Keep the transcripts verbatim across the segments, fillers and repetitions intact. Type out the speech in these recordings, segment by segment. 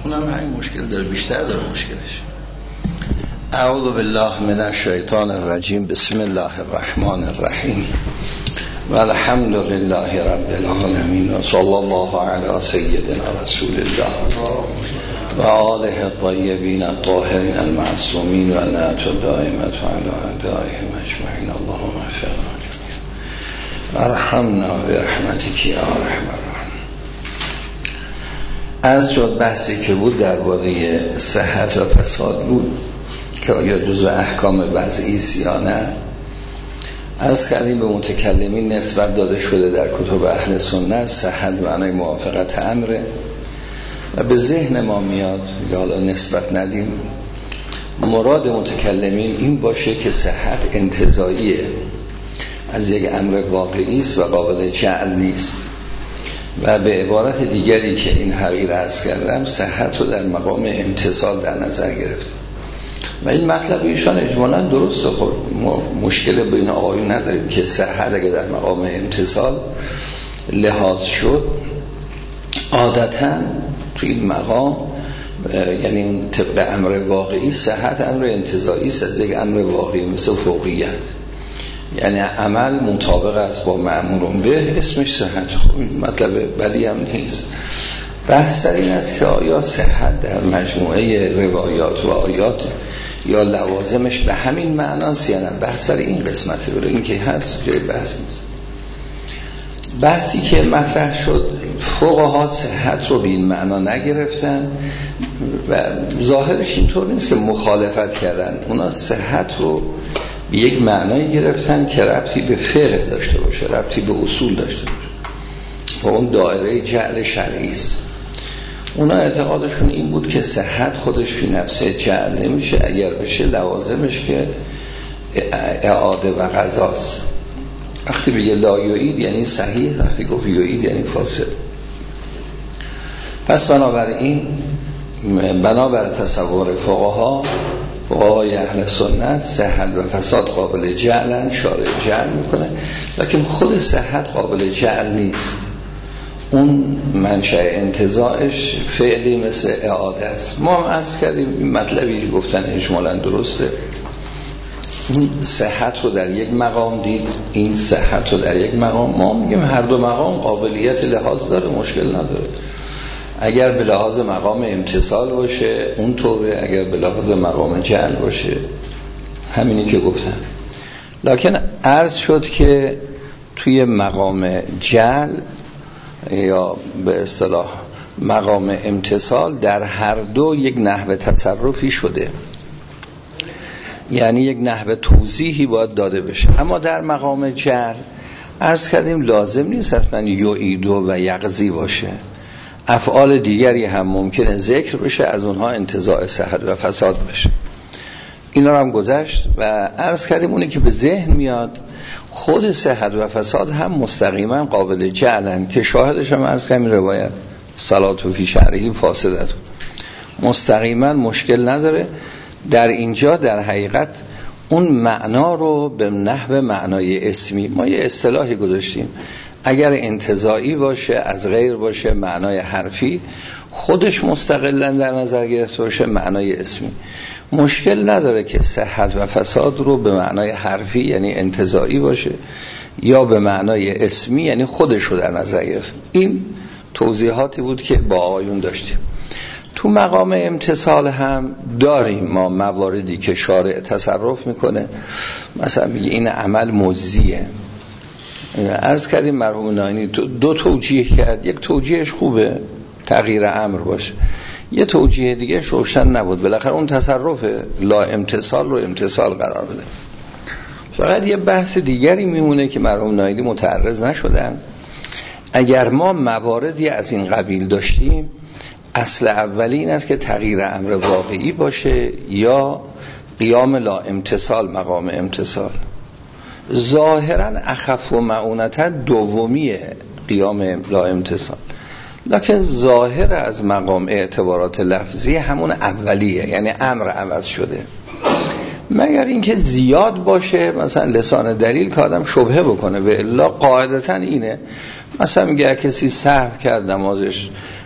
اونم همین مشکل داره، بیشتر داره مشکلش. اعوذ بالله من الشیطان الرجیم. بسم الله الرحمن الرحیم و الحمد لله رب العالمین و صلی الله علی سیدنا رسول الله و آله الطیبین الطاهرین المعصومین و نعت الدائمة علی اعدائهم اجمعین. اللهم اغفر لنا ارحمنا برحمتک یا ارحم الراحمین. از شد بحثی که بود درباره صحت و فساد بود که آیا جزء احکام وضعی است یا نه. از کردیم به متکلمین نسبت داده شده در کتب اهل سنت صحت معنای موافقت امره و به ذهن ما میاد یا حالا نسبت ندیم، مراد متکلمین این باشه که صحت انتزاعیه، از یک امر واقعی است و قابل جعل نیست. و به عبارت دیگری که این حقیر عرض کردم، صحت رو در مقام امتصال در نظر گرفت و این مطلب ایشان اجمالا درسته. خب ما مشکل بین آقایون نداریم که صحت اگه در مقام امتصال لحاظ شد، عادتا تو این مقام یعنی طبق امر واقعی صحت امر انتزاعی است از یک امر واقعی مثل فوقیت، یعنی عمل مطابق است با مأمورون به، اسمش صحت. خب این مطلب بدی هم نیست. بحث این است که آیا صحت در مجموعه روایات و آیات یا لوازمش به همین معناست یا نه. بحث این قسمته بره، این که هست جای بحث نیست. بحثی که مطرح شد، فقها صحت رو به این معنا نگرفتن و ظاهرش اینطور نیست که مخالفت کردن، اونا صحت رو به یک معنایی گرفتن که ربطی به فقه داشته باشه، ربطی به اصول داشته باشه و اون دایره جعل شرعی است. اونا اعتقادشون این بود که صحت خودش فی نفسه جعل نمیشه، اگر بشه لوازمش که اعاده و قضاست. وقتی بگه لا یعید یعنی صحیح، وقتی گفت یعید یعنی فاسد. پس بنابراین بنابر تصور فقها فقهای اهل سنت صحت و فساد قابل جعلن، شارع جعل میکنه، لیکن خود صحت قابل جعل نیست. اون منشأ انتزاعش فعلی مثل اعاده است. ما هم عرض کردیم این مطلبی که گفتن اجمالا درسته. این صحت رو در یک مقام دید، این صحت رو در یک مقام. ما میگیم هر دو مقام قابلیت لحاظ داره، مشکل نداره. اگر به لحاظ مقام امتصال باشه اون طوره، اگر به لحاظ مقام جعل باشه همینی که گفتم. لکن عرض شد که توی مقام جعل یا به اصطلاح مقام امتصال در هر دو یک نحو تصرفی شده، یعنی یک نحو توضیحی باید داده بشه. اما در مقام جعل عرض کردیم لازم نیست حتما یعیدو و یقضی باشه، افعال دیگری هم ممکنه ذکر بشه، از اونها انتزاع صحت و فساد بشه. اینا هم گذشت و عرض کردیم اونی که به ذهن میاد خود صحت و فساد هم مستقیما قابل جعلن که شاهدش هم عرض کردیم روایت صلات و فی شعره فاسدت، مستقیما مشکل نداره. در اینجا در حقیقت اون معنا رو به نحو معنای اسمی ما یه اصطلاحی گذاشتیم، اگر انتزاعی باشه از غیر باشه معنای حرفی، خودش مستقلا در نظر گرفته باشه معنای اسمی. مشکل نداره که صحت و فساد رو به معنای حرفی یعنی انتزاعی باشه یا به معنای اسمی یعنی خودش رو در نظر گرفت. این توضیحاتی بود که با آقایون داشتیم. تو مقام امتصال هم داریم ما مواردی که شارع تصرف میکنه، مثلا میگه این عمل مجزیه. عرض کردیم مرحوم ناینی دو توجیه کرد، یک توجیهش خوبه تغییر امر باشه، یه توجیه دیگه روشن نبود، بالاخره اون تصرف لا امتصال رو امتصال قرار بده. فقط یه بحث دیگری میمونه که مرحوم ناینی متعرض نشدن. اگر ما مواردی از این قبیل داشتیم، اصل اولی این است که تغییر امر واقعی باشه یا قیام لا امتصال مقام امتصال. ظاهرا اخف و معونتا دومیه قیام لا امتصال، لکن ظاهر از مقام اعتبارات لفظی همون اولیه، یعنی امر عوض شده، مگر اینکه زیاد باشه مثلا لسان دلیل که آدم شبهه بکنه. و الا قاعدتا اینه، مثلا میگه کسی سهو کرد نمازش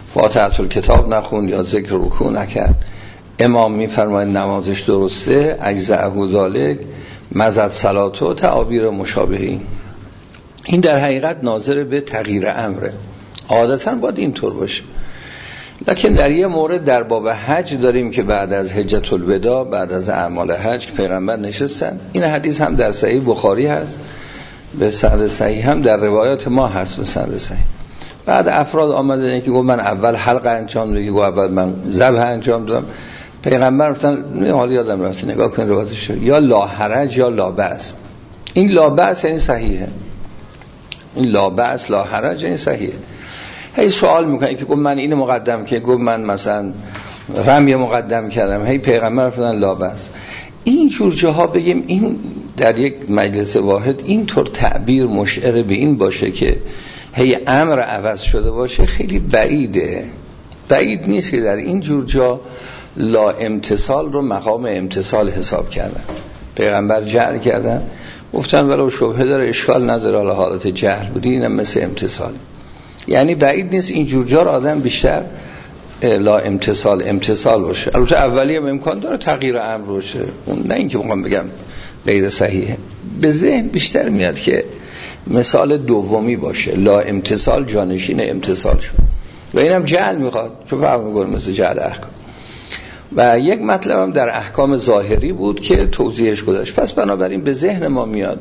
فاتحه الکتاب نخوند یا ذکر رکوع نکرد، امام میفرماید نمازش درسته، اجزاء ذالک مزد صلات و تعابیر مشابهی. این در حقیقت ناظر به تغییر امره، عادتا باید اینطور باشه. لکن در یه مورد در باب حج داریم که بعد از حجت الوداع، بعد از اعمال حج پیغمبر نشستن. این حدیث هم در صحیح بخاری هست به سند صحیح، هم در روایات ما هست به سند صحیح. بعد افراد آمدن که گفت من اول حلقه انجام دادم، گفت اول من ذبح انجام دادم. پیغمبر گفتن حالا یادم رفت نگاه کن روایتش، یا لا حرج یا لا بأس. این لا بأس یعنی صحیحه، این لا بأس لا حرج یعنی صحیحه. هی سوال میکنه که گفت من اینو مقدم که گفت من مثلا رمی مقدم کردم، هی پیغمبر فرمودن لا بأس. این جور جاها بگیم این در یک مجلس واحد اینطور تعبیر مشعر به این باشه که هی امر عوض شده باشه، خیلی بعیده. بعید نیست که در این جور جا لا امتصال رو مقام امتصال حساب کردن، پیغمبر جهر کردن، گفتن ولو شبهه داره اشکال نداره، حالا حالت جهر بودی، اینم مثل امتصال. یعنی بعید نیست این جور جا آدم بیشتر لا امتصال امتصال باشه. البته اولی هم امکان داره تغییر امر باشه، اون نه اینکه میخوام بگم غیر صحیحه. به ذهن بیشتر میاد که مثال دومی باشه، لا امتصال جانشین امتصال شد و اینم جعل میخواد، چون فرق میکنه مثل جعل احکام. و یک مطلب هم در احکام ظاهری بود که توضیحش گذاشت. پس بنابراین به ذهن ما میاد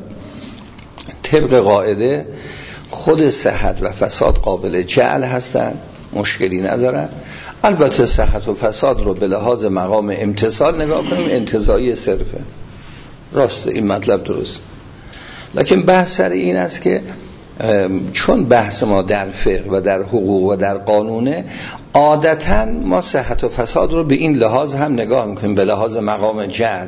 طبق قاعده خود صحت و فساد قابل جعل هستن، مشکلی ندارن. البته صحت و فساد رو به لحاظ مقام امتصال نگاه کنیم، انتزاعی صرفه، راسته، این مطلب درست. لکن بحث سر این است که چون بحث ما در فقه و در حقوق و در قانونه، عادتاً ما صحت و فساد رو به این لحاظ هم نگاه میکنیم، به لحاظ مقام جعل،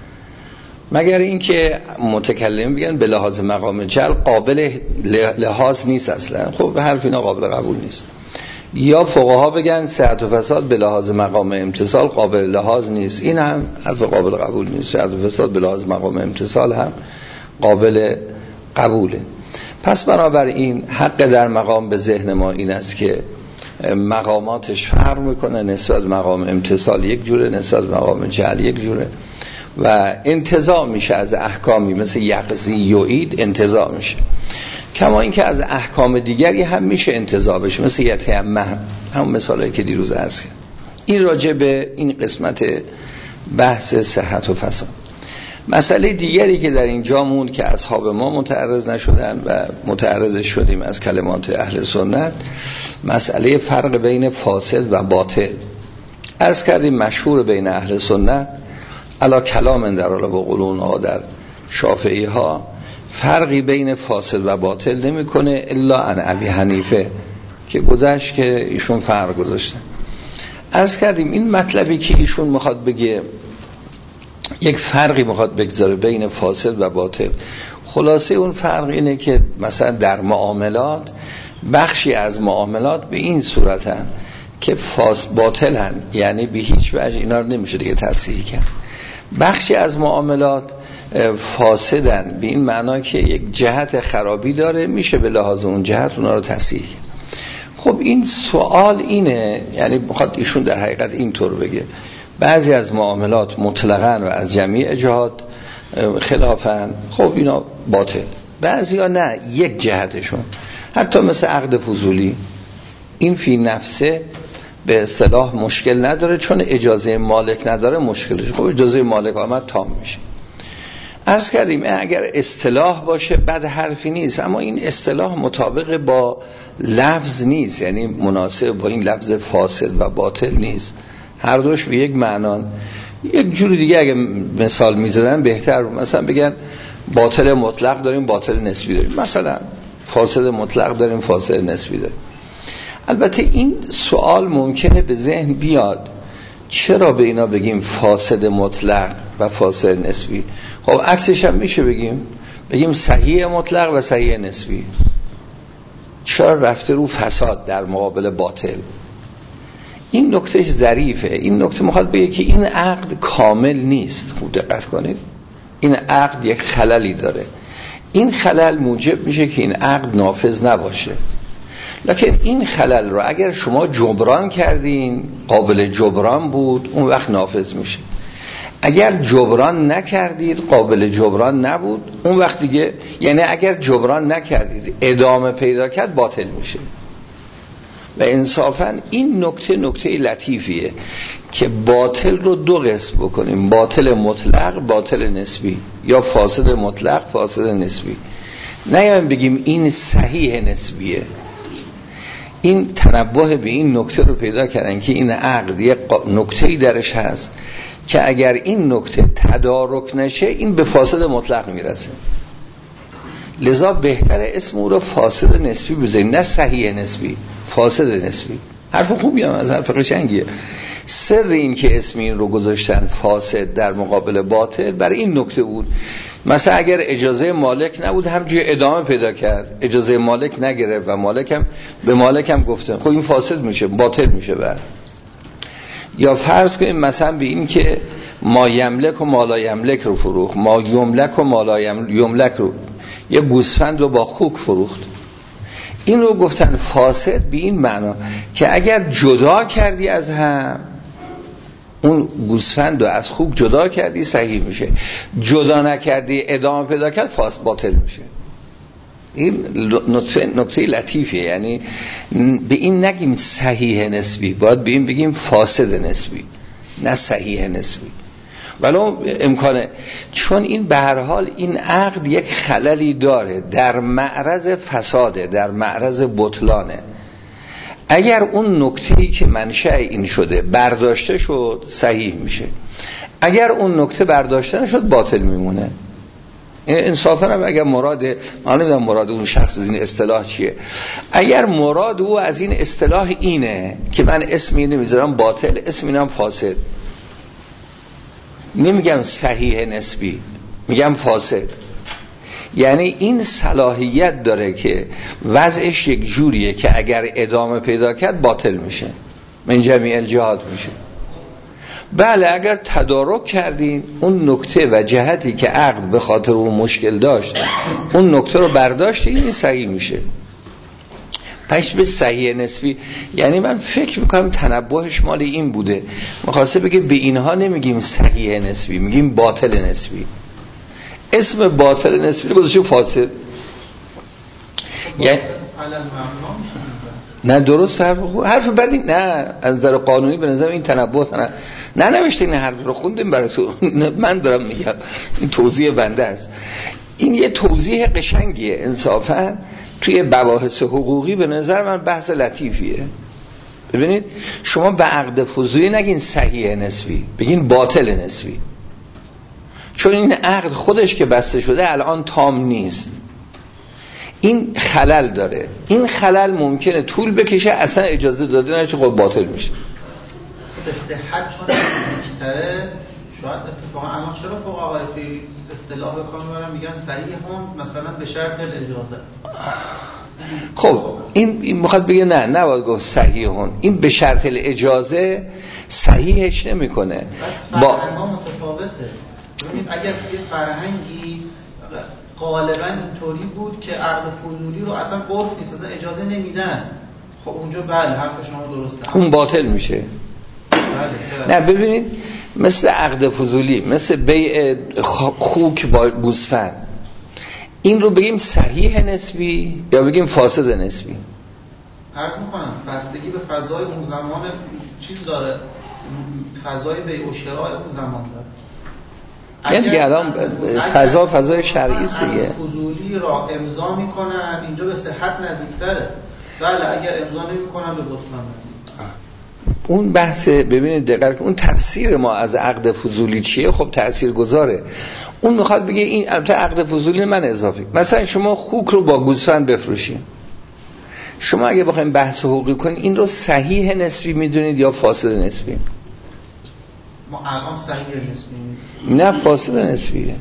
مگر اینکه متکلم بگن به لحاظ مقام جعل قابل لحاظ نیست اصلا. خب حرف اینا قابل قبول نیست. یا فقها بگن صحت و فساد به لحاظ مقام امتصال قابل لحاظ نیست، این هم حرف قابل قبول نیست. صحت و فساد به لحاظ مقام امتصال هم قابل قبوله. پس بنابراین حق در مقام به ذهن ما این است که مقاماتش فرق میکنه، نسبت مقام امتصال یک جوره، نسبت مقام جعل یک جوره و انتزاع میشه از احکامی مثل یقضی یعید انتزاع میشه، کما اینکه از احکام دیگری هم میشه انتزاع بشه مثل یتیمم، همون مثالایی که دیروز عرض کردم. این راجع به این قسمت بحث صحت و فساد. مسئله دیگری که در اینجا مون که اصحاب ما متعرض نشدن و متعرض شدیم از کلمات اهل سنت، مسئله فرق بین فاسد و باطل. عرض کردیم مشهور بین اهل سنت علا کلام در علا با قولون ها در شافعی ها فرقی بین فاسد و باطل نمی کنه الا عن ابی حنیفه که گذشت که ایشون فرق گذاشتن. عرض کردیم این مطلبی که ایشون میخواد بگه یک فرقی میخواد بگذاره بین فاسد و باطل، خلاصه اون فرق اینه که مثلا در معاملات بخشی از معاملات به این صورتن که فاس باطل هن، یعنی به هیچ وجه اینا رو نمیشه دیگه تصحیح کرد. بخشی از معاملات فاسدن به این معنا که یک جهت خرابی داره، میشه به لحاظ اون جهت اونا رو تصحیح. خب این سوال اینه، یعنی میخواد ایشون در حقیقت اینطور بگه بعضی از معاملات مطلقاً و از جمیع جهات خلافن، خب اینا باطل. بعضی ها نه، یک جهتشون، حتی مثل عقد فضولی، این فی نفسه به اصطلاح مشکل نداره، چون اجازه مالک نداره مشکلش. خب اجازه مالک آمد تام میشه. عرض کردیم اگر اصطلاح باشه بد حرفی نیست، اما این اصطلاح مطابق با لفظ نیست، یعنی مناسب با این لفظ فاسد و باطل نیست، هر دوش به یک معنان. یک جور دیگه اگه مثال میزدن بهتر، مثلا بگن باطل مطلق داریم باطل نسبی داریم، مثلا فاسد مطلق داریم فاسد نسبی داریم. البته این سوال ممکنه به ذهن بیاد چرا به اینا بگیم فاسد مطلق و فاسد نسبی؟ خب عکسش هم میشه بگیم بگیم صحیح مطلق و صحیح نسبی. چرا رفته رو فساد در مقابل باطل؟ این نکتهش ظریفه. این نکته میخواد بگه که این عقد کامل نیست. خوب دقت کنید، این عقد یک خللی داره. این خلل موجب میشه که این عقد نافذ نباشه. لکن این خلل رو اگر شما جبران کردین، قابل جبران بود، اون وقت نافذ میشه. اگر جبران نکردید، قابل جبران نبود، اون وقت دیگه، یعنی اگر جبران نکردید ادامه پیدا کرد، باطل میشه. و انصافا این نکته نکته لطیفیه که باطل رو دو قسم بکنیم، باطل مطلق، باطل نسبی، یا فاسد مطلق، فاسد نسبی. نه بگیم این صحیح نسبیه. این تنبه به این نکته رو پیدا کردن که این عقد یک نکته‌ای درش هست که اگر این نکته تدارک نشه، این به فاسد مطلق میرسه. لذا بهتر اسم او رو فاسد نسبی بذاریم، نه صحیح نسبی، فاسد نسبی. حرف خوبی هم از حرف قشنگیه. سر این که اسم این رو گذاشتن فاسد در مقابل باطل برای این نکته بود. مثلا اگر اجازه مالک نبود، همجوری ادامه پیدا کرد، اجازه مالک نگرفت و مالک هم به مالک هم گفتن، خب این فاسد میشه، باطل میشه. بعد یا فرض کنیم مثلا به این که ما یملک و مالا یملک رو فروخت، ما یملک و مالا یملک رو، یه گوسفند رو با خوک فروخت، این رو گفتن فاسد به این معنا که اگر جدا کردی از هم، اون گوسفند رو از خوک جدا کردی، صحیح میشه. جدا نکردی، ادامه پیدا کرد، فاسد، باطل میشه. این نکته نکته لطیفیه. یعنی به این نگیم صحیح نسبی، باید به این بگیم فاسد نسبی، نه صحیح نسبی. ولو امکانه، چون این به هر حال این عقد یک خللی داره، در معرض فساده، در معرض بطلانه. اگر اون نکته‌ای که منشأ این شده برداشته شد، صحیح میشه. اگر اون نکته برداشته نشد، باطل میمونه. انصافا هم اگر مراد، من نمیدونم مراد اون شخص از این اصطلاح چیه، اگر مراد او از این اصطلاح اینه که من اسمی نمیذارم باطل، اسم اینم فاسد، نمیگم صحیح نسبی، میگم فاسد، یعنی این صلاحیت داره که وضعش یک جوریه که اگر ادامه پیدا کرد، باطل میشه، من جمیع الجهات میشه. بله اگر تدارک کردین، اون نکته و جهتی که عقد به خاطر اون مشکل داشت، اون نکته رو برداشتین، این صحیح میشه. پس به صحیح نسبی، یعنی من فکر میکنم تنبهش مال این بوده، میخواسته بگه به اینها نمیگیم صحیح نسبی، میگیم باطل نسبی. اسم باطل نسبی رو گذاشته فاسد. یعنی نه درست، حرف خوب، حرف بدی نه، از نظر قانونی به نظر این تنبه نه نه نوشته، این حرف رو خوندیم برای تو، من دارم میگم، این توضیح بنده است. این یه توضیح قشنگیه انصافا، توی مباحث حقوقی به نظر من بحث لطیفیه. ببینید شما به عقد فضولی نگین صحیح نسبی، بگین باطل نسبی، چون این عقد خودش که بسته شده الان تام نیست، این خلل داره. این خلل ممکنه طول بکشه، اصلا اجازه داده نشه، خود باطل میشه. به صحت چون بیشتره، شاید اتفاقا الان چرا فقها توی اصطلاح کار میبرن میگن صحیح هم مثلا به شرط الاجازه. خب این, این میخواد بگه نه نباید گفت صحیح هم، این به شرط الاجازه صحیحش نمیکنه. با فرهنگ‌ها متفاوته. ببینید اگر یه فرهنگی غالبا اینطوری بود که عقد فضولی رو اصلا عرف نیست، اصلا اجازه نمیدن، خب اونجا بله حرف شما درسته، اون باطل میشه. نه ببینید مثل عقد فضولی، مثل بیع خوک با گوسفند، این رو بگیم صحیح نسبی یا بگیم فاسد نسبی؟ عرض میکنم بستگی به فضای اون زمان چیز داره، فضای بیع و شراء اون زمان داره. یعنی دیگه الان فضا فضای شرعی است دیگه. فضولی را امضا میکنن اینجا به صحت نزدیکتره. بله اگر امضا نمیکنن به بطلان نزدیک. اون بحث، ببینید دقیق اون تفسیر ما از عقد فضولی چیه، خب تأثیر گذاره. اون میخواد بگه این البته عقد فضولی من اضافی، مثلا شما خوک رو با گوسفند بفروشین، شما اگه بخواید بحث حقوقی کنید این رو صحیح نسبی میدونید یا فاسد نسبی؟ ما الان صحیح نسبی، نه فاسد نسبیه،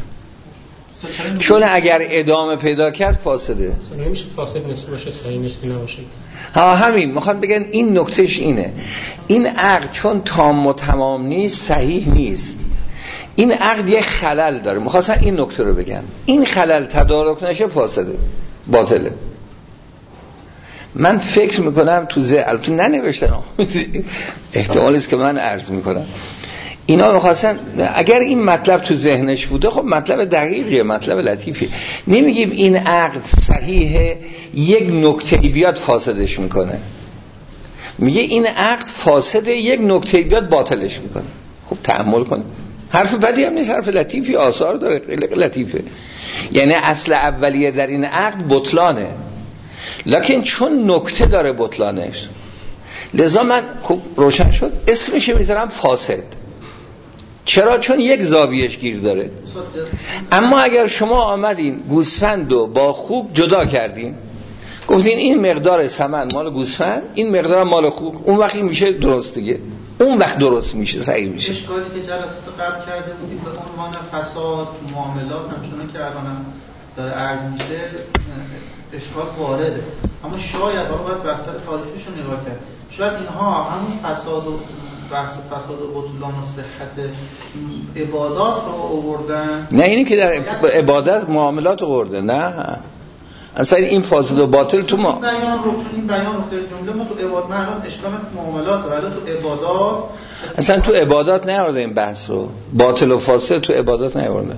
چون اگر ادامه پیدا کرد فاسده. نمیشه فاسد نسبی باشه صحیح نسبی نباشه. ها همین میخوان بگن این نکتهش اینه، این عقد چون تام و تمام نیست صحیح نیست، این عقد یک خلل داره. میخواستن این نکته رو بگن، این خلل تدارک نشه فاسده، باطله. من فکر میکنم تو ذهن، البته ننوشتم احتمالی است که من عرض میکنم اینا میخواستن اگر این مطلب تو ذهنش بوده خب مطلب دقیقیه، مطلب لطیفی. نمیگیم این عقد صحیحه یک نکته بیاد فاسدش میکنه، میگه این عقد فاسده یک نکته بیاد باطلش میکنه. خب تأمل کن، حرف بدی هم نیست، حرف لطیفی، آثار داره، خیلی لطیفه. یعنی اصل اولیه در این عقد بطلانه، لکن چون نکته داره بطلانش، لذا من خوب روشن شد اسمش میذارم فاسد. چرا؟ چون یک زاویهش گیر داره. اما اگر شما آمدین گوسفند رو با خوک جدا کردین، گفتین این مقدار سمن مال گوسفند، این مقدار مال خوک، اون وقت این میشه درست دیگه، اون وقت درست میشه، صحیح میشه. اشکالی که جلسات قبل کرده بودیم به عنوان فساد معاملات همچنان که الان داره عرض میشه اشکال وارده، اما شاید آقا باید بستر تاریخیش رو نگاه کرد، شاید اینها همون فساد و بحث فساد و بطلان و صحت عبادات رو آوردن. نه اینی که در عبادت معاملات آورده، نه اصلا این فاسد و باطل تو ما این بیان رو چون این بیان رو خیلی جمله ما تو عبادت، من الان اشکال معاملات ولی تو عبادات اصلا تو عبادات نیاورده این بحث رو، باطل و فاسد تو عبادات نیاورده.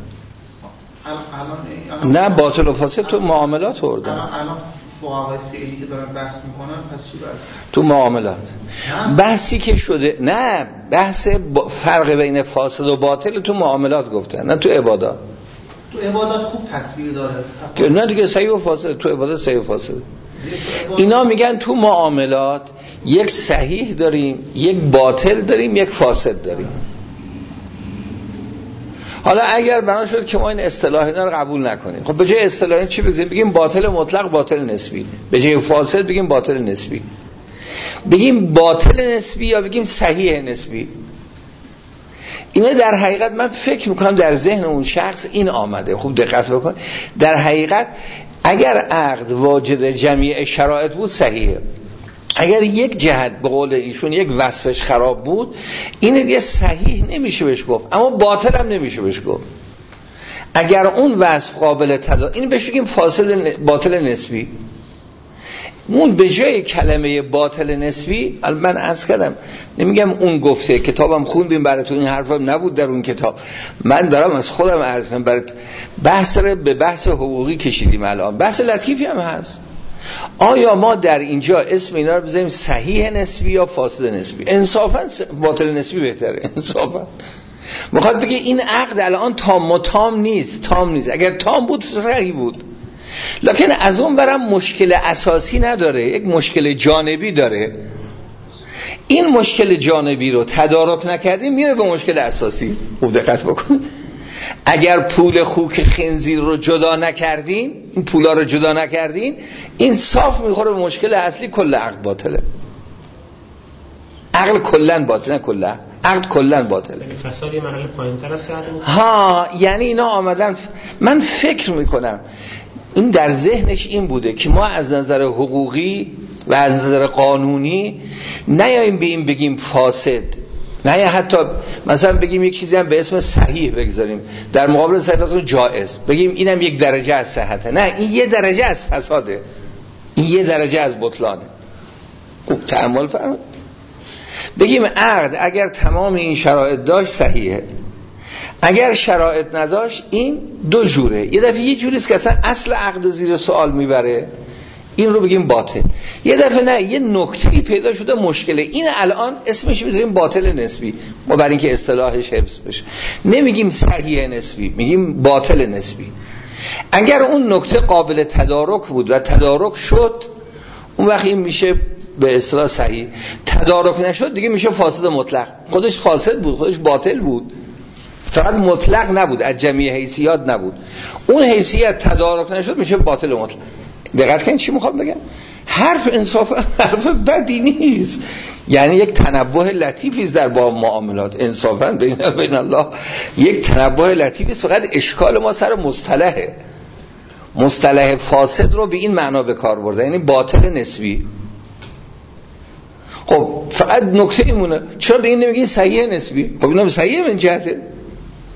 نه باطل و فاسد تو معاملات آورده. الان الان فقهای فعلی که دارن بحث میکنن پس چی باید؟ تو معاملات بحثی که شده، نه بحث فرق بین فاسد و باطل تو معاملات گفتن، نه تو عبادات. تو عبادات خوب تصویر داره که نه دیگه صحیح و فاسد، تو عبادات صحیح و فاسد. اینا میگن تو معاملات یک صحیح داریم، یک باطل داریم، یک فاسد داریم. حالا اگر بنا شد که ما این اصطلاح اینا رو قبول نکنیم، خب به جای اصطلاح چی بگیم؟ بگیم باطل مطلق، باطل نسبی. به جای فاسد بگیم باطل نسبی. بگیم باطل نسبی یا بگیم صحیح نسبی. اینا در حقیقت من فکر میکنم در ذهن اون شخص این آمده. خوب دقت بکن، در حقیقت اگر عقد واجد جمیع شرایط بود صحیحه، اگر یک جهت به قول ایشون یک وصفش خراب بود این دیگه صحیح نمیشه بهش گفت، اما باطل هم نمیشه بهش گفت. اگر اون وصف قابل تداعی، این بهش بگیم فاسد باطل نسبی. اون به جای کلمه باطل نسبی، من عرض کردم نمیگم اون گفته، کتابم خوندیم براتون، این حرفا نبود در اون کتاب، من دارم از خودم عرض میکنم برات. بحث رو به بحث حقوقی کشیدیم، الان بحث لطیفی هم هست. آیا ما در اینجا اسم اینا رو بذاریم صحیح نسبی یا فاسد نسبی؟ انصافا باطل نسبی بهتره. انصافا میخواد بگه این عقد الان تام و تام نیست، تام نیست. اگر تام بود صحیح بود، لکن از اون برم مشکل اساسی نداره، یک مشکل جانبی داره. این مشکل جانبی رو تدارک نکردیم میره به مشکل اساسی. خوب دقت بکن، اگر پول خوک خنزیر رو جدا نکردین، این پولا رو جدا نکردین، این صاف میخوره به مشکل اصلی، کل عقد باطله. عقل کلن باطله، نه کلن عقد کلن باطله. فساد یه مرحله پایین‌تر از عقد. ها یعنی اینا آمدن، من فکر میکنم این در ذهنش این بوده که ما از نظر حقوقی و از نظر قانونی نیاییم به این بگیم فاسد، نه یا حتی مثلا بگیم یک چیزی هم به اسم صحیح بگذاریم در مقابل صحت جائز، بگیم اینم یک درجه از صحته. نه، این یه درجه از فساده، این یه درجه از بطلانه. خوب تأمل فرمایید. بگیم عقد اگر تمام این شرایط داشت صحیحه، اگر شرایط نداشت این دو جوره. یه دفعه یه جوریست که اصلا اصل عقد زیر سوال میبره، این رو بگیم باطل. یه دفعه نه، یه نکته‌ای پیدا شده مشکله، این الان اسمش میذاریم باطل نسبی، ما برای اینکه اصطلاحش حفظ بشه نمیگیم صحیح نسبی، میگیم باطل نسبی. اگر اون نکته قابل تدارک بود و تدارک شد، اون وقت این میشه به اصطلاح صحیح. تدارک نشد دیگه میشه فاسد مطلق. خودش فاسد بود، خودش باطل بود، فقط مطلق نبود، از جمیع حیثیات نبود. اون حیثیت تدارک نشد میشه باطل مطلق. دقت کنید چی میخوام بگم؟ حرف انصافا حرف بدی نیست، یعنی یک تنبه لطیفی است در باب معاملات. انصافا بین بین الله یک تنبه لطیفی است، فقط اشکال ما سر مصطلحه. مصطلح فاسد رو به این معنا به کار برده، یعنی باطل نسبی. خب فقط نکته ایمونه، چرا به این نمیگین صحیح نسبی؟ خب اینا صحیح من جهته.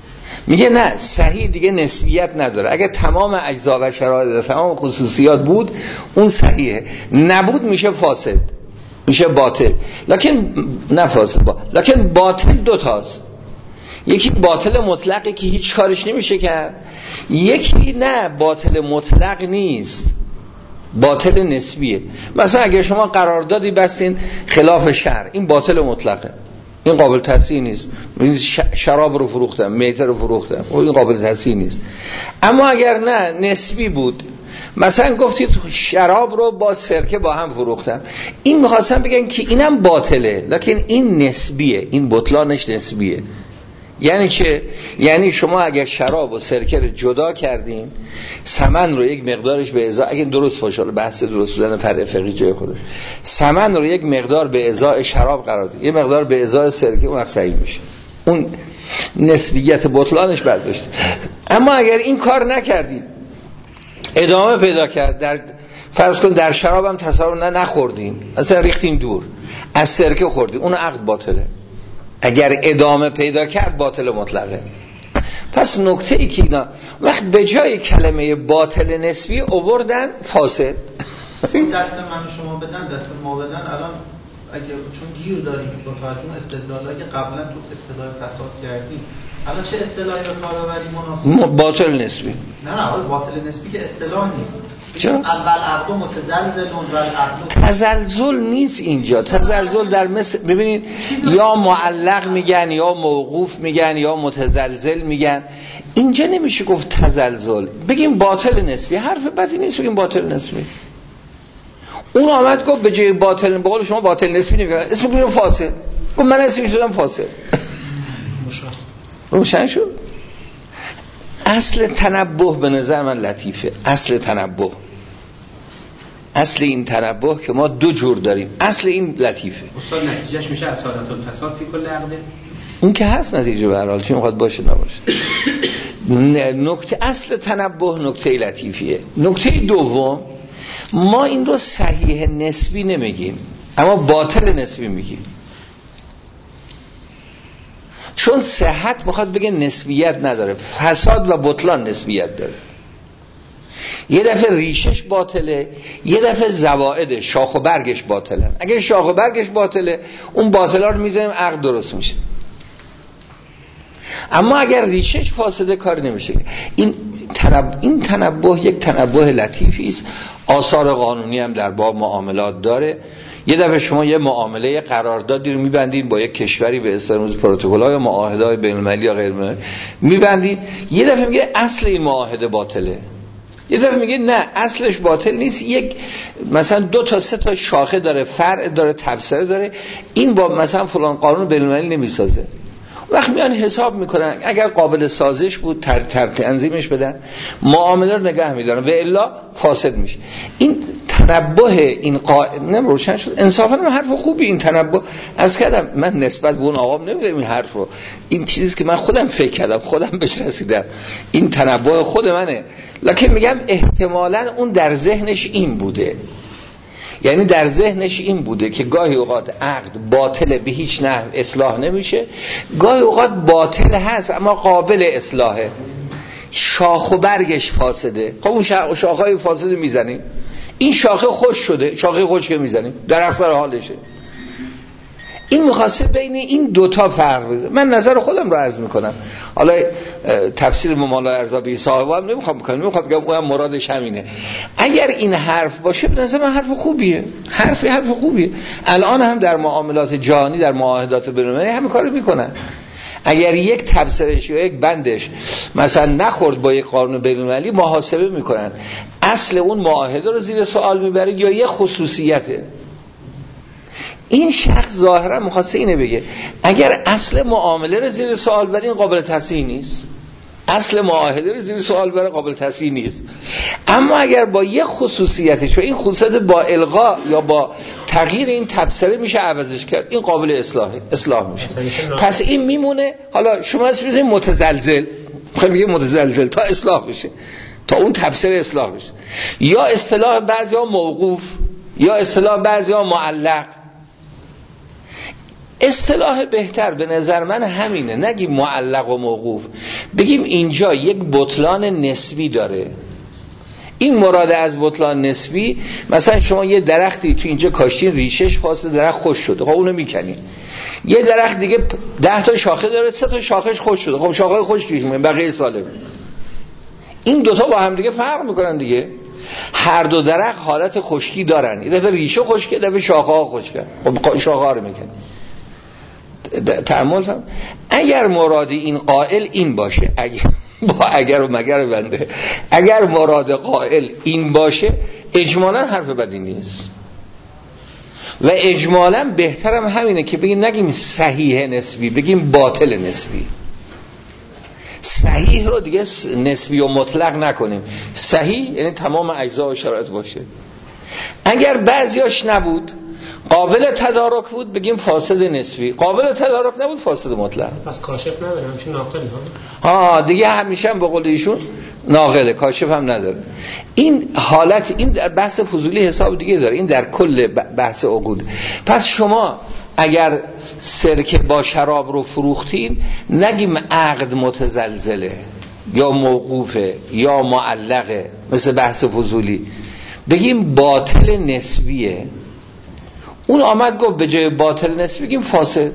میگه نه، صحیح دیگه نسبیت نداره. اگه تمام اجزا و شرایط تمام خصوصیات بود اون صحیحه، نبود میشه فاسد، میشه باطل. لکن نه فاسد با لکن باطل دو تاست، یکی باطل مطلقی که هیچ کارش نمیشه کرد، یکی نه باطل مطلق نیست، باطل نسبیه. مثلا اگه شما قراردادی بستین خلاف شرع، این باطل مطلقه، این قابل تصحیح نیست. شراب رو فروختم، میته رو فروختم، این قابل تصحیح نیست. اما اگر نه نسبی بود، مثلا گفتید شراب رو با سرکه با هم فروختم، این میخواستم بگن که اینم باطله، لکن این نسبیه، این بطلانش نسبیه. یعنی چه؟ یعنی شما اگر شراب و سرکه رو جدا کردین، ثمن رو یک مقدارش به ازای، اگه درست باشه، بحث درست بودن فرع فقهی جای خودش، ثمن رو یک مقدار به ازای شراب قرار دید، یک مقدار به ازای سرکه، اون وقت صحیح میشه، اون نسبیت بطلانش برداشته. اما اگر این کار نکردید، ادامه پیدا کرد، در فرض کن در شراب هم تصور نه نخوردین، اصلا ریختین دور، از سرکه خوردین، اون عقد باطله. اگر ادامه پیدا کرد باطل مطلقه. پس نکته ای که اینا وقت به جای کلمه باطل نسبی آوردن فاسد. دست من شما بدن، دست ما بدن، الان اگه چون گیر داریم با توجه به استدلالایی که قبلا تو اصطلاح فساد کردیم، الان چه اصطلاحی رو کار ببریم مناسب؟ باطل نسبی. نه نه حالا باطل نسبی که اصطلاح نیست. چرا؟ اول عقد متزلزل و العقد تزلزل نیست اینجا. تزلزل در مثل ببینید یا معلق میگن یا موقوف میگن یا متزلزل میگن. اینجا نمیشه گفت تزلزل، بگیم باطل نسبی. حرف بدی نیست بگیم باطل نسبی. اون آمد گفت به جای باطل، به قول شما باطل نسبی نمیگن، اسم بگیرم فاسد. گفت من اسمش شدم فاسد. روشن شد. اصل تنبه به نظر من لطیفه. اصل تنبه، اصل این تنبه که ما دو جور داریم، اصل این لطیفه. استاد نتیجهش میشه اصالت الفساد فی کل عقده؟ اون که هست نتیجه به هر حال، چی میخواد باشه نباشه. نکته اصل تنبه نکته لطیفیه. نکته دوم، ما این رو صحیح نسبی نمیگیم، اما باطل نسبی میگیم. چون صحت میخواد بگه نسبیت نداره، فساد و بطلان نسبیت داره. یه دفعه ریشش باطله، یه دفعه زوائد شاخ و برگش باطله. اگر شاخ و برگش باطله، اون باطلا رو میذاریم عقد درست میشه. اما اگر ریشش فاسده کار نمیشه. این تنب... این تنبه یک تنبه لطیفی است. آثار قانونی هم در باب معاملات داره. یه دفعه شما یه معامله قراردادی رو میبندید با یک کشوری به اصطلاح پروتکل‌ها یا معاهده‌های بین‌المللی یا غیر المللی میبندید، یه دفعه میگه اصل این معاهده باطله، یه دفعه میگه نه اصلش باطل نیست، یک مثلا دو تا سه تا شاخه داره، فرع داره، تبصره داره، این با مثلا فلان قانون بین‌المللی نمیسازه. وقت میان حساب میکنن، اگر قابل سازش بود تر تر تنظیمش بدن، معامله رو نگه میدارن و الا فاسد میشه. این تنبه این قائم روشن شد. انصافا من حرف خوبی این تنبه از کردم، من نسبت به اون آقام نمیدونم این حرف رو، این چیزی که من خودم فکر کردم، خودم بهش رسیدم، این تنبه خود منه. لکن میگم احتمالاً اون در ذهنش این بوده، یعنی در ذهنش این بوده که گاهی اوقات عقد باطل به هیچ نحو اصلاح نمیشه، گاهی اوقات باطل هست اما قابل اصلاحه، شاخ و برگش فاسده. خب اون شاخهای فاسد میزنیم، این شاخه خوش شده، شاخه خوش که میزنیم در اکثر حالشه. این میخواسته بین این دوتا فرق بزنه. من نظر خودم رو عرض میکنم، حالا تفسیر ممالا ارزابی صاحب هم نمیخوام بکنم، نمیخوام بگم اونم مرادش همینه. اگر این حرف باشه به نظر من حرف خوبیه، حرف حرف خوبیه. الان هم در معاملات جهانی، در معاهدات بین‌المللی همین کارو میکنن. اگر یک تبصرهش یا یک بندش مثلا نخورد با یک قانون بین‌المللی، محاسبه میکنن، اصل اون معاهده رو زیر سوال میبره یا یه خصوصیته. این شخص ظاهرا می‌خواسته اینه بگه اگر اصل معامله رو زیر سوال بره، این قابل تصحیح نیست، اصل معاهده رو زیر سوال بره قابل تصحیح نیست. اما اگر با یه خصوصیتش و این خصوصیت با الغا یا با تغییر این تبصره میشه عوضش کرد، این قابل اصلاحه، اصلاح میشه. پس این میمونه. حالا شما اسمش بزنید متزلزل، میخوام بگم متزلزل تا اصلاح بشه، تا اون تبصره اصلاح بشه. یا اصطلاح بعضیا موقوف، یا اصطلاح بعضیا معلق. اصطلاح بهتر به نظر من همینه، نگی معلق و موقوف، بگیم اینجا یک بطلان نسبی داره. این مراد از بطلان نسبی، مثلا شما یه درختی تو اینجا کاشتین، ریشش فاصله درخت خوش شده، خب اونو میکنین. یه درخت دیگه ده تا شاخه داره، سه تا شاخش خوش شده، خب شاخه خوش میشه، بقیه سالم. این دوتا با هم دیگه فرق میکنن دیگه. هر دو درخت حالت خشکی دارن، یه دفعه ریشه خشکه، یه دفعه شاخه ها خشکه، خب شاخه ها رو میکنن. تأمل فهم. اگر مراد این قائل این باشه، اگر با اگر و مگر بنده، اگر مراد قائل این باشه، اجمالا حرف بدی نیست و اجمالا بهترم همینه که بگیم نگیم صحیح نسبی، بگیم باطل نسبی. صحیح رو دیگه نسبی و مطلق نکنیم. صحیح یعنی تمام اجزا و شرایط باشه. اگر بعضیاش نبود، قابل تدارک بود، بگیم فاسد نسبی. قابل تدارک نبود، فاسد مطلق. پس کاشف نداره، همیشه ناقل ها. ها دیگه همیشه هم به قول ایشون ناقله، کاشف هم نداره. این حالت، این در بحث فضولی حساب دیگه داره، این در کل بحث عقود. پس شما اگر سرکه با شراب رو فروختین، نگیم عقد متزلزله یا موقوفه یا معلقه مثل بحث فضولی، بگیم باطل نسبیه. اون آمد گفت به جای باطل نسبی بگیم فاسد،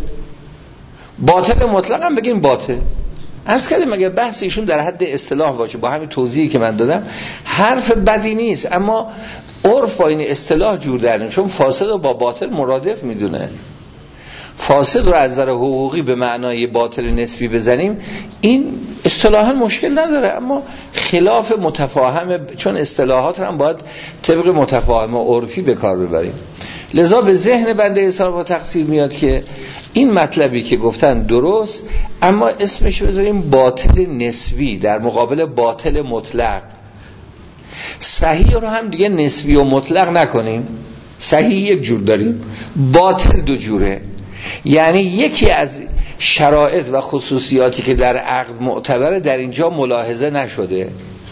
باطل مطلق هم بگیم باطل. عرض کردیم اگر بحث ایشون در حد اصطلاح باشه، با همین توضیحی که من دادم حرف بدی نیست، اما عرف با این اصطلاح جور در نمیاد، چون فاسد رو با باطل مرادف میدونه. فاسد رو از نظر حقوقی به معنای باطل نسبی بزنیم، این اصطلاحا مشکل نداره، اما خلاف متفاهم، چون اصطلاحات رو هم باید طبق متفاهم و عرفی به کار ببریم. لذا به ذهن بنده حساب و تقصیر میاد که این مطلبی که گفتن درست، اما اسمش بذاریم باطل نسبی در مقابل باطل مطلق. صحیح رو هم دیگه نسبی و مطلق نکنیم. صحیح یک جور داریم، باطل دو جوره. یعنی یکی از شرایط و خصوصیاتی که در عقد معتبره در اینجا ملاحظه نشده،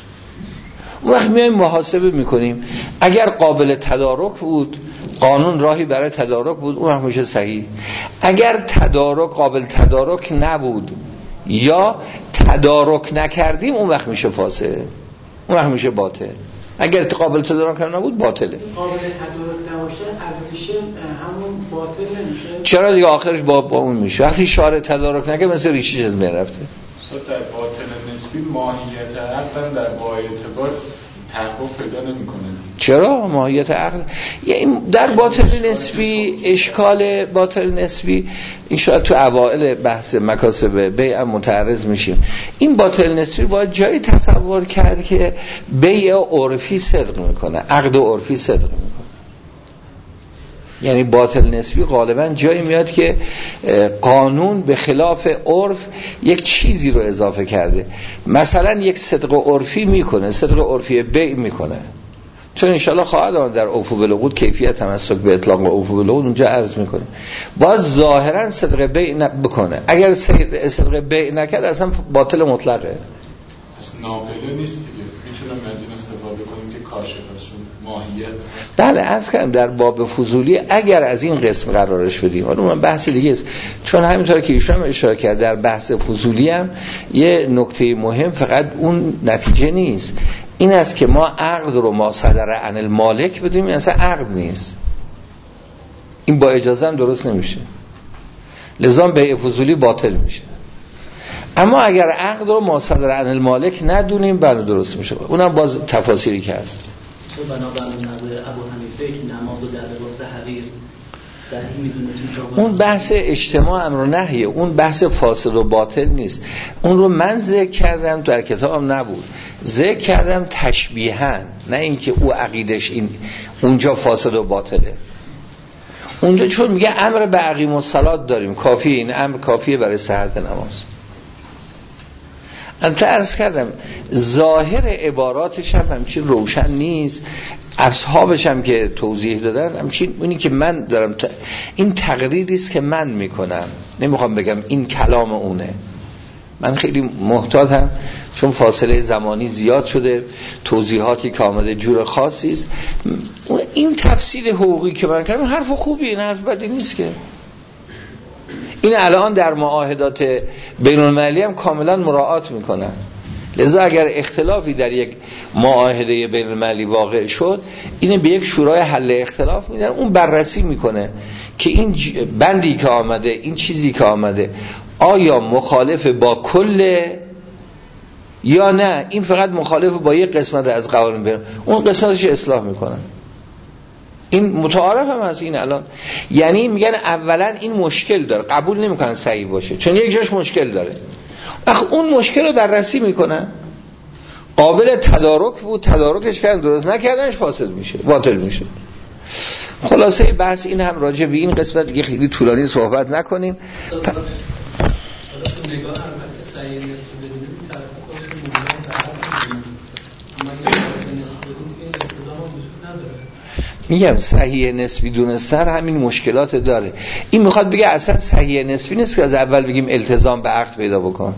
اون وقت میایم محاسبه میکنیم. اگر قابل تدارک بود، قانون راهی برای تدارک بود، اون وقت میشه صحیح. اگر تدارک قابل تدارک نبود یا تدارک نکردیم، اون وقت میشه فاسد، اون وقت میشه باطل. اگر قابل تدارک نبود باطله. قابل تدارک نباشه از ریشه همون باطل نمیشه. چرا دیگه آخرش با, با اون میشه. وقتی شارع تدارک نکنه مثل ریشه‌ش از میان رفته. در باطل نسبی ماهیت عقل در با اعتبار تحقق پیدا نمی‌کنه. چرا ماهیت عقل یعنی در باطل نسبی، اشکال باطل نسبی ان شاء تو اوائل بحث مکاسب بیع متعرض میشیم. این باطل نسبی باید جایی تصور کرد که بیع عرفی صدق میکنه، عقد عرفی صدق میکنه. یعنی باطل نسبی غالبا جایی میاد که قانون به خلاف عرف یک چیزی رو اضافه کرده. مثلا یک صدق عرفی میکنه، صدق عرفی بیع میکنه، چون انشالله خواهد آمد در اوفو بالعقود کیفیت تمسک به اطلاق و اوفو بالعقود اونجا عرض میکنه. باز ظاهرا صدق بیع بکنه. اگر صدق بیع نکرد اصلا باطل مطلقه. پس ناقله نیست دیگه. میتونم از این استفاده کنیم که کاشف هستون ماهیت. بله عرض کردم در باب فضولی اگر از این قسم قرارش بدیم، حالا من بحث دیگه است، چون همینطور که ایشون هم اشاره کرد در بحث فضولی هم یه نکته مهم فقط اون نتیجه نیست، این است که ما عقد رو ما صدر عن المالک بدیم، این اصلا عقد نیست، این با اجازه هم درست نمیشه، لذا بیع فضولی باطل میشه. اما اگر عقد رو ما صدر عن المالک ندونیم بله درست میشه. اونم باز تفاصیلی که هست. تو بنابراین نظر ابو حنیفه که نماز و در لباس حریر صحیح میدونستیم، اون بحث اجتماع امر و نهیه، اون بحث فاسد و باطل نیست. اون رو من ذکر کردم، در کتابم نبود، ذکر کردم تشبیهاً، نه اینکه او عقیدش این اونجا فاسد و باطله. اونجا چون میگه امر به اقیم الصلات داریم، کافیه، این امر کافیه برای صحت نماز. البته عرض کردم ظاهر عباراتش هم همچین روشن نیست، اصحابش هم که توضیح دادن همچین، اونی که من دارم ت... این تقریری است که من میکنم، نمیخوام بگم این کلام اونه. من خیلی محتاطم چون فاصله زمانی زیاد شده، توضیحاتی که آمده جور خاصی است. این تفسیر حقوقی که من کردم حرف خوبیه، این حرف بدی نیست که این الان در معاهدات بین المللی هم کاملا مراعات میکنن. لذا اگر اختلافی در یک معاهده بین المللی واقع شد، اینه به یک شورای حل اختلاف میدن، اون بررسی میکنه که این بندی که آمده، این چیزی که آمده آیا مخالف با کل یا نه این فقط مخالف با یک قسمت از قوانین بین، اون قسمتش اصلاح میکنن. این متعارف هم هست این الان. یعنی میگن اولا این مشکل داره، قبول نمیکنن صحیح باشه چون یک جاش مشکل داره، اخ اون مشکل رو بررسی میکنن، قابل تدارک بود تدارکش کردن، درست نکردنش فاسد میشه، باطل میشه. خلاصه بحث این هم راجع به این قسمت دیگه خیلی طولانی صحبت نکنیم. پ... میگم صحیح نسبی دونستن همین مشکلات داره. این میخواد بگه اصلا صحیح نسبی نیست که از اول بگیم التزام به عقد پیدا بکن،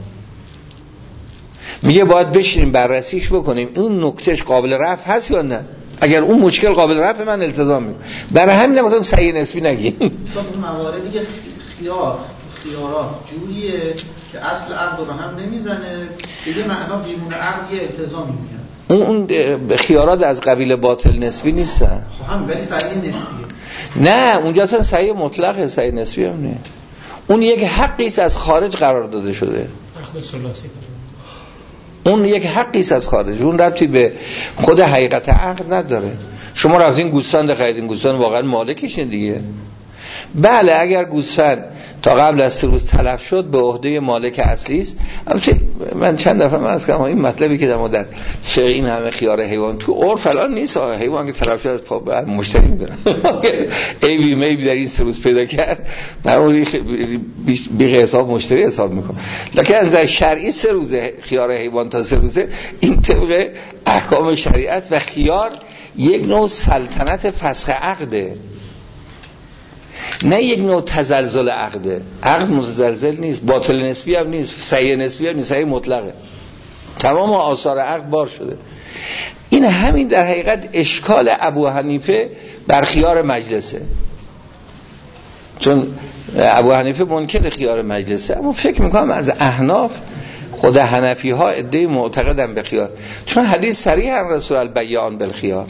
میگه باید بشینیم بررسیش بکنیم اون نکتهش قابل رفع هست یا نه. اگر اون مشکل قابل رفع من التزام میکنم. برای همین نمیگم صحیح نسبی نگیم. تو مواردی که خیار خیارات جوریه که اصل عقد رو هم نمیزنه، دیگه معنا بیرون عقد یه التزامی میاد. اون اون خیارات از قبیل باطل نسبی نیستن. خب هم ولی صحیح نسبیه. نه اونجا اصلا صحیح مطلقه، صحیح نسبی هم نه. اون یک حقی است از خارج قرار داده شده. عقد ثلاثی. اون یک حقی است از خارج، اون ربطی به خود حقیقت عقد نداره. شما رفتین گوسفند خریدین، گوسفند واقعا مالکشین دیگه. بله اگر گوسفند تا قبل از سه روز تلف شد به عهده مالک اصلی است. البته من چند دفعه عرض کردم این مطلبی که در مورد شیء این همه خیار حیوان تو عرف الان نیست، حیوان که تلف شد از پا مشتری میدونن ایبی میبی در این سه روز پیدا کرد برای بی حساب مشتری حساب میکنه. لکن از شرعی سه روزه خیار حیوان تا سه روزه، این طبق احکام شریعت. و خیار یک نوع سلطنت فسخ عقده، نه یک نوع تزلزل عقده. عقد متزلزل نیست، باطل نسبی هم نیست، صحیح نسبی هم نیست، صحیح مطلقه. تمام آثار عقد بار شده. این همین در حقیقت اشکال ابو حنیفه بر خیار مجلسه، چون ابو حنیفه منکر خیار مجلسه، اما فکر میکنم از احناف خود حنفی ها عده معتقدن به خیار، چون حدیث صریح عن رسول البیعان بالخیار.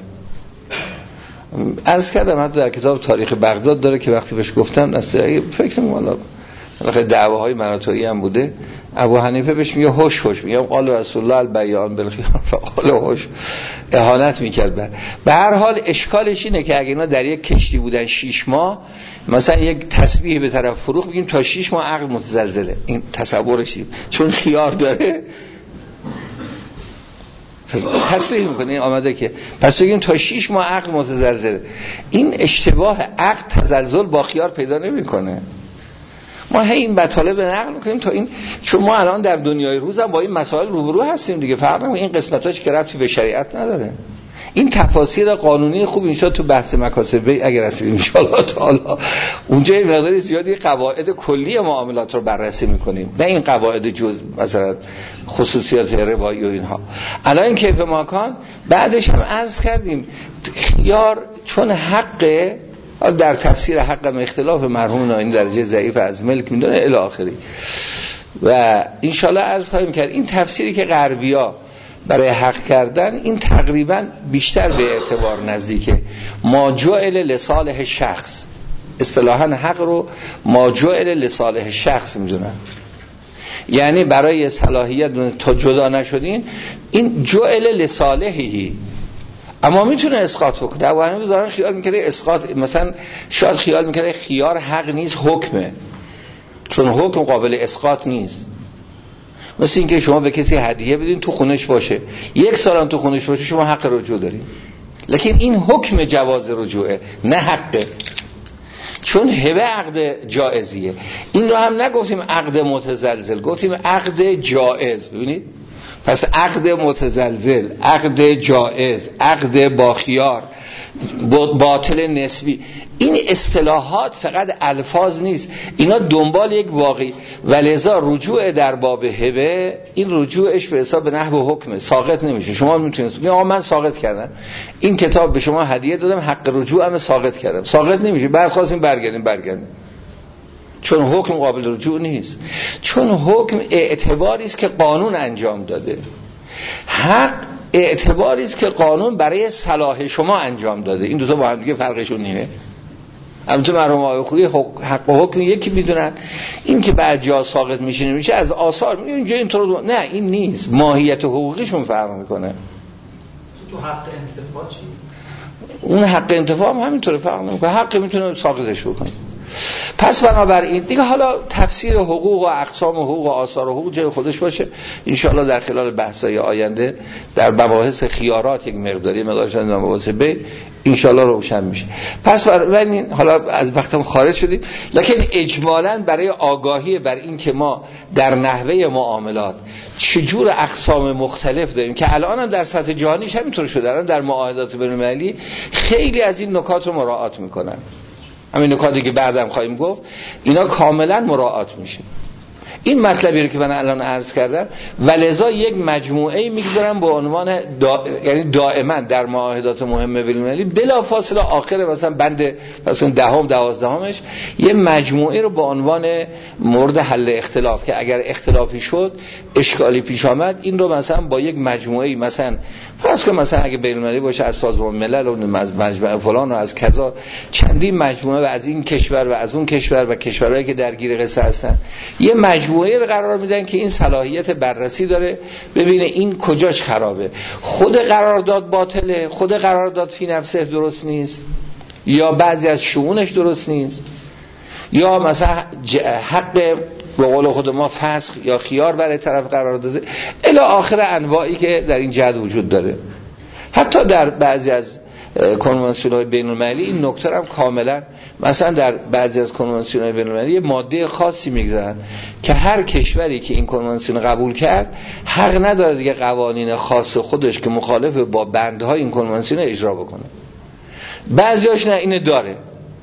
عرض کردم حتی در کتاب تاریخ بغداد داره که وقتی بهش گفتم فکر می‌کنم والا دعواهای مناطقی هم بوده، ابو حنیفه بهش میگه هوش هوش، میگم قال رسول الله البیعان بالخیار فقال هوش، اهانت میکرد. بر به هر حال اشکالش اینه که اگه اینا در یک کشتی بودن شش ماه، مثلا یک تسبیح به طرف فروخ بگیم تا شش ماه عقل متزلزله، این تصورش چون خیار داره تصریح میکنه آمده که پس بگیم تا شش ماه عقل متزلزله. این اشتباه، عقل تزلزل با خیار پیدا نمیکنه. ما هی این مطالب نقل میکنیم تا این، چون ما الان در دنیای روز هم با این مسائل روبرو هستیم دیگه، فرق نمیکنه این قسمتاش که ربطی به شریعت نداره. این تفاسیر قانونی خوب ان تو بحث مکاسب اگر رسیدیم ان شاء الله تعالی اونجا یه مقدار زیادی قواعد کلی معاملات رو بررسی میکنیم، نه این قواعد جز مثلا خصوصیات روایی و اینها. الان این کیف ماکان بعدش هم عرض کردیم خیار چون حق در تفسیر حق اختلاف مرحوم ناینی درجه ضعیف از ملک میدونه الی آخری و ان شاء الله عرض خواهیم کرد این تفسیری که غربیا برای حق کردن این تقریبا بیشتر به اعتبار نزدیکه ما جعل لصالح شخص، اصطلاحاً حق رو ما جعل لصالح شخص میدونن، یعنی برای صلاحیت تا جدا نشدین این جعل لصالحی، اما میتونه اسقاط بکنه. اولا بذارن خیال میکنه اسقاط، مثلا شاید خیال میکنه خیار حق نیست حکمه، چون حکم قابل اسقاط نیست. مثل اینکه شما به کسی هدیه بدین تو خونش باشه، یک سال تو خونش باشه شما حق رجوع دارین، لکن این حکم جواز رجوعه نه حقه، چون هبه عقد جائزیه. این رو هم نگفتیم عقد متزلزل، گفتیم عقد جائز. ببینید پس عقد متزلزل، عقد جائز، عقد با خیار، باطل نسبی، این اصطلاحات فقط الفاظ نیست، اینا دنبال یک واقعی. ولذا رجوع در باب هبه این رجوعش به حساب نحو حکمه، ساقط نمیشه. شما میتونید بگید آقا من ساقط کردم، این کتاب به شما هدیه دادم، حق رجوعم ساقط کردم، ساقط نمیشه. بعد خواستیم برگردیم برگردیم چون حکم قابل رجوع نیست، چون حکم اعتباری است که قانون انجام داده، حق اعتباری است که قانون برای صلاح شما انجام داده. این دو تا با هم دیگه فرقشون اینه. البته مرحوم آقای خویی حق و حکم یکی میدونن، این که بعد جا ساقط میشه نمیشه از آثار میگه اینجا اینطور دو... نه این نیست، ماهیت حقوقیشون فرق میکنه. تو حق انتفاع چی؟ اون حق انتفاع هم همینطوره فرق نمیکنه، حق میتونه ساقطش بکنه. پس بنابراین دیگه حالا تفسیر حقوق و اقسام حقوق و آثار حقوق جای خودش باشه، انشالله در خلال بحث‌های آینده در مباحث خیارات یک مقداری مقدارش در مباحث به انشالله روشن میشه. پس ولی حالا از وقتم خارج شدیم، لکن اجمالاً برای آگاهی بر این که ما در نحوه معاملات چجور اقسام مختلف داریم که الان هم در سطح جهانیش همینطور شده، الان در معاهدات بین‌المللی خیلی از این نکات رو مراعات میکنن. همین نکاتی که بعدم خواهیم گفت اینا کاملا مراعات میشه. این مطلبی رو که من الان عرض کردم ولذا یک مجموعه میگذارم به عنوان دا... یعنی دائما در معاهدات مهمه بین‌المللی بلا فاصله آخر مثلا بند مثلا دهم دوازدهمش یه مجموعه رو به عنوان مورد حل اختلاف که اگر اختلافی شد اشکالی پیش آمد این رو مثلا با یک مجموعه مثلا فرض کن مثلا اگه بین‌المللی باشه از سازمان ملل و مجموعه فلان و از کذا چندین مجموعه و از این کشور و از اون کشور و کشورهایی که درگیر قصه هستن یه مجموعه رو قرار میدن که این صلاحیت بررسی داره ببینه این کجاش خرابه، خود قرارداد باطله، خود قرارداد فی نفسه درست نیست، یا بعضی از شؤونش درست نیست، یا مثلا حق به قول خود ما فسخ یا خیار برای طرف قرار داده الی آخر انواعی که در این جهت وجود داره. حتی در بعضی از کنوانسیون‌های بین‌المللی این نکته هم کاملا، مثلا در بعضی از کنوانسیون‌های بین‌المللی ماده خاصی میگذارن که هر کشوری که این کنوانسیون قبول کرد حق نداره دیگه قوانین خاص خودش که مخالف با بندهای این کنوانسیون اجرا بکنه. بعضیاش نه اینه داره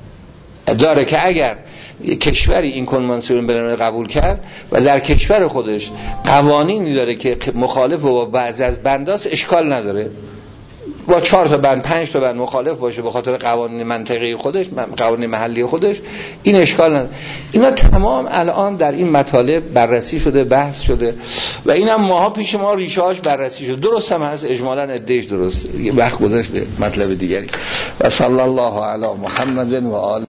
داره که اگر کشوری این کنوانسیون بین‌المللی قبول کرد و در کشور خودش قوانینی داره که مخالف با بعضی از بنداست اشکال نداره، با چهار تا بند پنج تا بند مخالف باشه به خاطر قوانین منطقه‌ای خودش قوانین محلی خودش این اشکال نداره. اینا تمام الان در این مطالب بررسی شده بحث شده و اینم ماها پیش ما ریشه هاش بررسی شده. درست هم هست اجمالاً ادعاش درست، یه وقت گذاشت به مطلب دیگری. و صلی الله علی محمد و آله